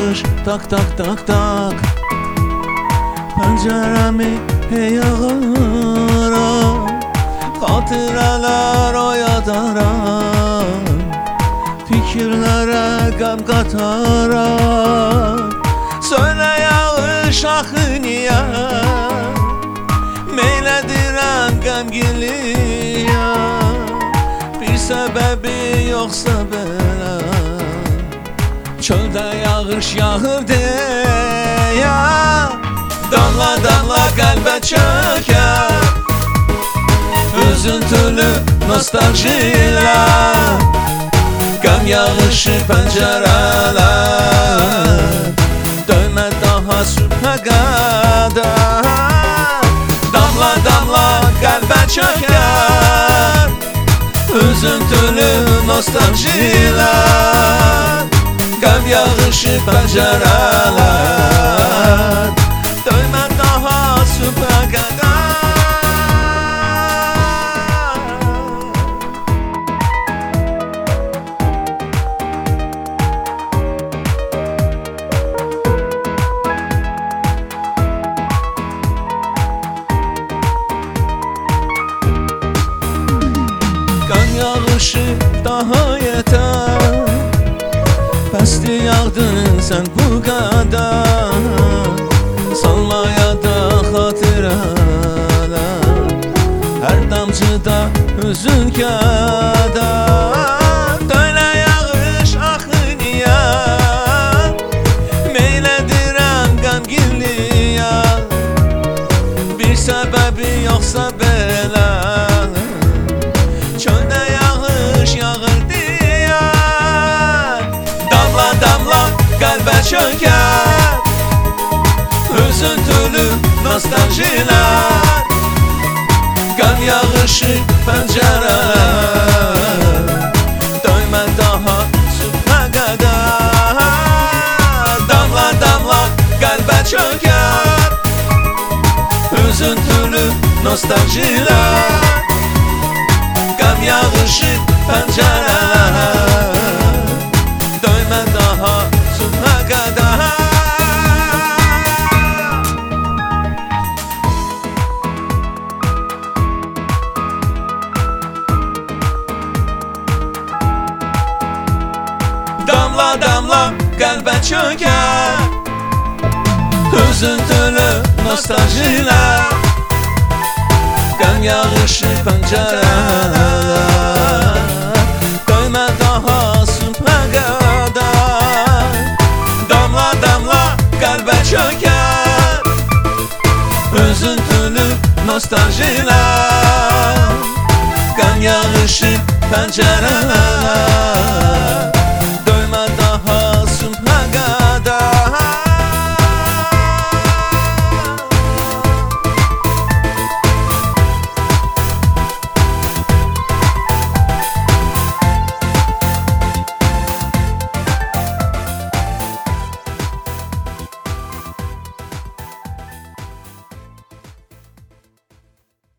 yağış tak tak tak tak penceremi yağaram, hatıralar oyadaram, fikirlere gam kataram. Söyle yağış axı niye meyledirem qəmgiliyə? Bir səbəbi yoxsa belə çöldə yağış yağır deyə damla damla qəlbə çökər üzüntülü nostaljilə qəm yağışı pəncərələr dönmə daha sübhə qədər. Damla damla qəlbə çökər üzüntülü nostaljilə qəm yağışı pəncərələr dönmə daha sübhə qədər. Yağışı daha yeter, bəsdi yağdın sən bu qədər, salmaya da xatirələr, hər damcıda hüzün kədər. Dönə yağış axı niyə meylədirəm qəmginliyə? Bir səbəbi yoxsa belə çöldə yağış yağır deyə damla damla qəlbə çökər üzüntülü nostaljilər qəm yağışı pəncərələr dönmə daha sübhə qədər. Damla damla qəlbə çökər üzüntülü nostaljilər qəm yağışı pəncərələr dönmə daha sübhə qədər. Damla damla qəlbə çökər üzüntülü nostaljilə qəm yağışı pəncərələr dönmə daha sübhə qədər. Damla damla qəlbə çökər üzüntülü nostaljilə qəm yağışı pəncərələr